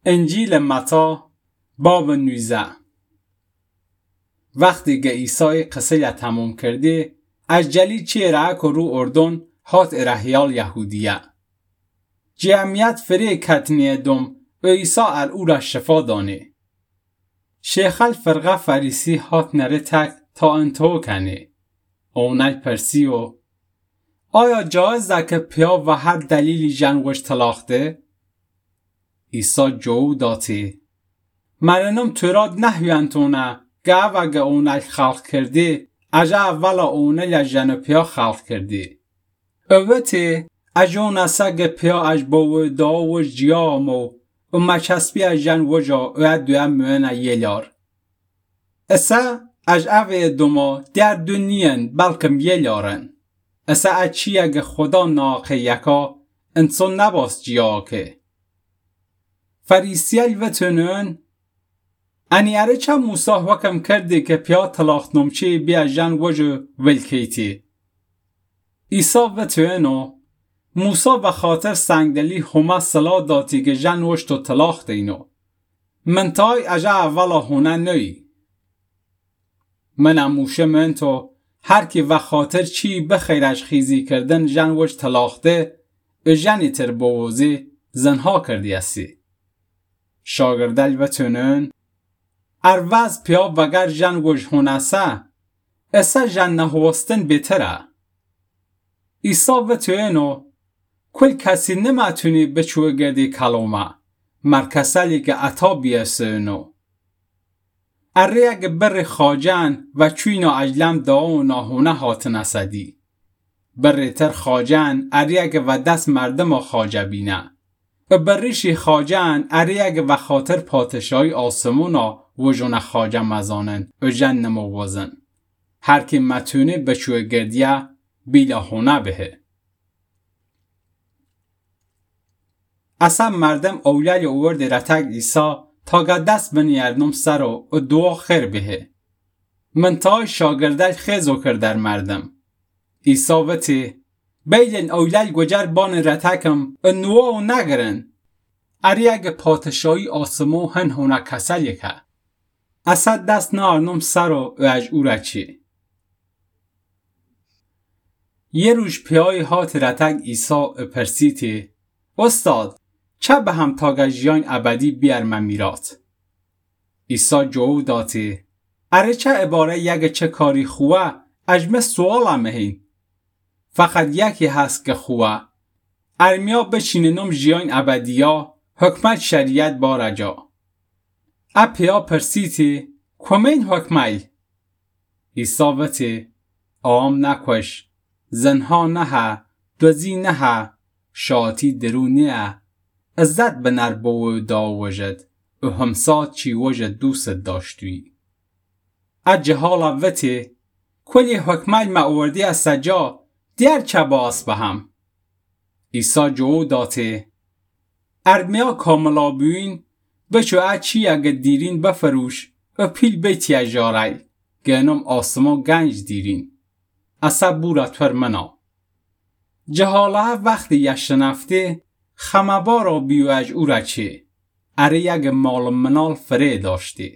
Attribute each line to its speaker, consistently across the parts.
Speaker 1: انجیل متی باب 19. وقتی که عیسی قصه تموم کرده، از جلی چی رعک رو اردن هات ارهیال یهودیه. جمعیت فری کتنی دوم و عیسی او را شفا دانه. شیخ الفرقه فریسی هات نره تک تا انتو کنه. اونای پرسیو آیا جایزه که پیا و هر دلیلی جنگوش طلاقته؟ عیسی جو داتی مرنم توراد نحویانتونه گه وگه اونای خلق کرده اجا اولا اونای جن پیا خلق کرده. اوتی اجون اسگ پیا اج باو داوش جیامو و مچسبی از جن وجا و دویم موینه یلار. اسا اج اوه دوما در دنین بلکم یلارن. اسا اچی اگه خدا ناقه یکا انسان نباس جیاکه. فریسیل و تنون انی اره چه موسی حکم کرده که پیا طلاق نمچه بیا جن وجو ولکیتی. عیسی و تنو موسی و خاطر سنگدلی همه صلاح داتی که جن وشتو طلاق دینو. من تای اجا اولا هونه نوی. من اموشه من تو هر کی و خاطر چی بخیرش خیزی کردن جن وش طلاق ده و جنی تر بوزی زنها کردی اسی. شاگردل و تنون اروز پیا وگر جن وش هونه سه اسا جن نهوستن بهتره. عیسی و تنو کل کسی نمیتونی بچوه گردی کلومه مرکسلی که عطا بیسونو. اره اگه بر خاجن و چوینو اجلم داو ناهونه هات نسدی. بر تر خاجن اره اگه و دست مردم خاجه بینه. و بریشی خاجن اره اگه و خاطر پادشاهی آسمونا وجون خاجه مزانن و جن نموازن. هر کی متونه بچوه گردیه بیلا هونه بهه. اصلا مردم اولیل اوورد رتک عیسی تا که دست بنیردنم سر و دعا خیر بهه. من تای شاگردل خیزو کردر مردم. عیسی وطی بیلن اولیل گجر بان رتکم نواو نگرن. اری اگه پادشاهی آسمو هن هونه کسل یکه. اصلا دست نارنم سر و اج او رچی. یه روش پیای هات رتک عیسی پرسیتی استاد چه به هم تا جیان ابدی بیار من میرات؟ عیسی جو داتی اره چه عباره یک چه کاری خواه اجمه سوالم هین. فقط یکی هست که خواه ارمیا بچیننم جیان ابدیا حکمت شریعت بارجا. اپیا پرسیتی کمین حکمی؟ عیسی وطی آم نکوش زنها نه دوزی نه شاعتی درونیه عزت به نربو دا وجد و همسات چی وجد دوست داشتوی. اجهالا وطی کلی حکمل معوردی از سجا دیر چه باس به هم. عیسی جو داتی ارمیا کاملا بوین بچو اچی اگه دیرین بفروش و پیل بیتی اجاری گنم آسما گنج دیرین. اصاب بورت فرمنا. جهاله وقتی یشنفته خمبا را بیوج او را چه اره یک مال منال فره داشته.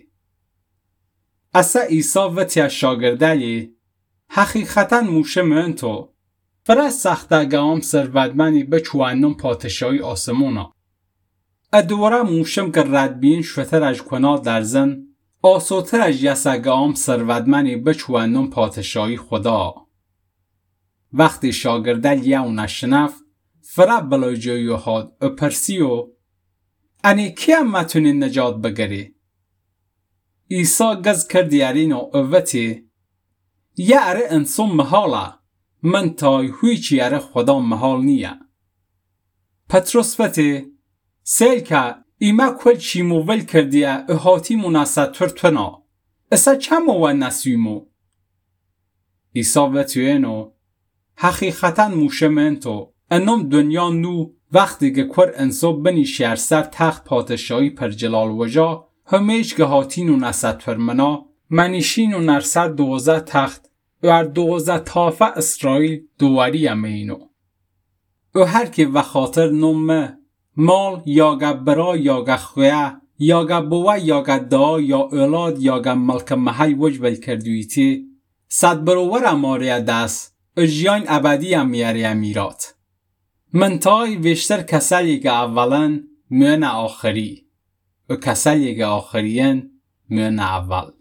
Speaker 1: اصا عیسی وطی شاگردلی حقیقتا موشه من تو فره سخته گام سرودمنی بچوانم پادشاهی آسمونا. ادواره موشم که ردبین شوتر اج کنا درزن آسوتر اج یسه گام سرودمنی بچوانم پادشاهی خدا. وقتی شاگردل یو نشنف فره بلای جایو هاد و پرسیو انی کیم متونی نجات بگری؟ عیسی گز کردی ارینو اوتی یه اره انسان محاله من تای هویچی اره خدا محال نیه. پتروس وتی سیل که ایمه کل چیمو ول کردیه احاتی مناسد ترتونا اسا چمو و نسیمو؟ عیسی وتیونو حقیقتا موشه من تو انم دنیا نو وقتی که کور انسو بنی شهر سر تخت پادشاهی پر جلال وجا همیش که هاتین و نسد فرمنا منیشین و نرسر 12 تخت و 12 طافه اسرائیل دواری امینو. و هر که و خاطر نمه مال یاگه برا یاگه خویه یاگه بوه یاگه دا یا اولاد یاگه ملک محل وجبل کردویتی صد بروور ماریه دست اجیان ابدی هم میاره میرات. منتای وشتر کسلی که اولن میان آخری و کسلی که آخرین میان اول.